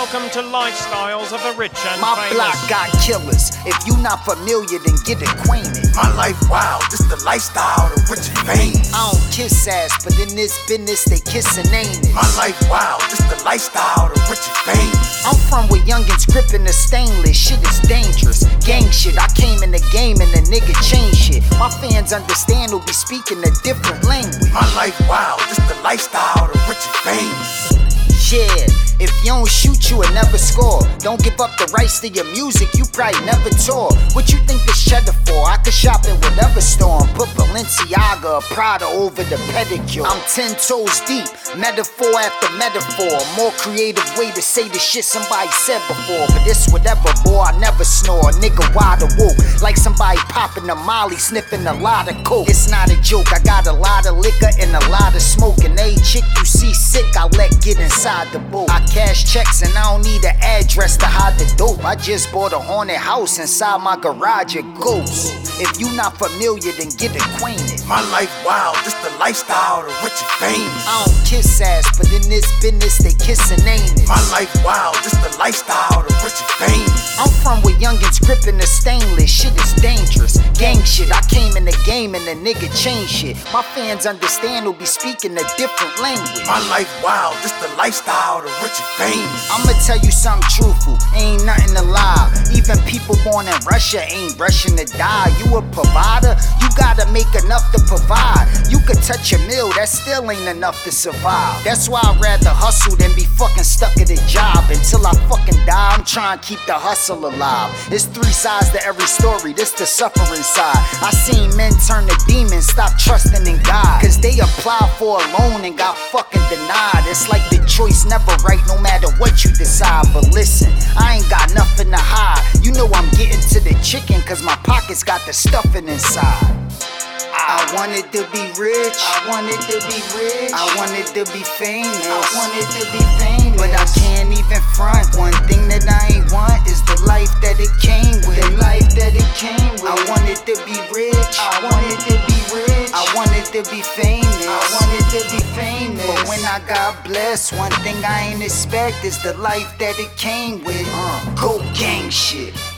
welcome to Lifestyles of the Rich and My Famous. block got killers. If you not familiar, then get acquainted. My life wild, this the lifestyle, the rich and famous. I don't kiss ass, but in this business they kissin' ain't it. My life wild, this the lifestyle, the rich and famous. I'm from where youngins gripping the stainless. Shit is dangerous. Gang shit. I came in the game and the nigga changed shit. My fans understand who be speaking a different language. My life wild, this the lifestyle, the rich and famous. Yeah, if you don't shoot, you will never score. Don't give up the rights to your music, you probably never tour. What you think this cheddar for? I could shop in whatever store and put Balenciaga or Prada over the pedicure. I'm 10 toes deep, metaphor after metaphor. More creative way to say the shit somebody said before. But this whatever, boy, I never snore. Nigga wide awoke, like somebody popping a molly, sniffing a lot of coke. It's not a joke, I got a lot of liquor and a lot of smoke. And every chick you see sick, I let get inside the boat. I cash checks and I don't need an address to hide the dope. I just bought a haunted house inside my garage, it ghosts. If you not familiar, then get acquainted. My life wild, this the lifestyle, the rich and famous. I don't kiss ass, but in this business they kissin' ain't it. My life wild, this the lifestyle, the rich and famous. I'm from where youngins gripping the stainless. Shit is dangerous. Gang shit. I came in the game and the nigga changed shit. My fans understand who be speaking a different language. My life wild, this the lifestyle, the rich and famous. I'ma tell you something truthful, ain't nothing to lie. Even people born in Russia ain't rushing to die. You a provider, you gotta make enough to provide. You could touch a meal, that still ain't enough to survive. That's why I'd rather hustle than be fucking stuck at a job. Until I fucking die, I'm trying to keep the hustle alive. There's three sides to every story, this the suffering side. I seen men turn to demons, stop trusting in God. Cause they applied for a loan and got fucking denied. It's like the choice never right no matter what you decide. But listen, I ain't got nothing to hide. You know I'm getting to the chicken cause my pockets got the stuffing inside. I wanted to be rich, I wanted to be rich, I wanted to be famous, I wanted to be famous. But I can't even front. One thing that I ain't want is the life that it came with. The life that it came with. I wanted to be rich, I wanted to be rich, I wanted to be famous, I wanted to be famous. But when I got blessed, one thing I ain't expect is the life that it came with. Go gang shit.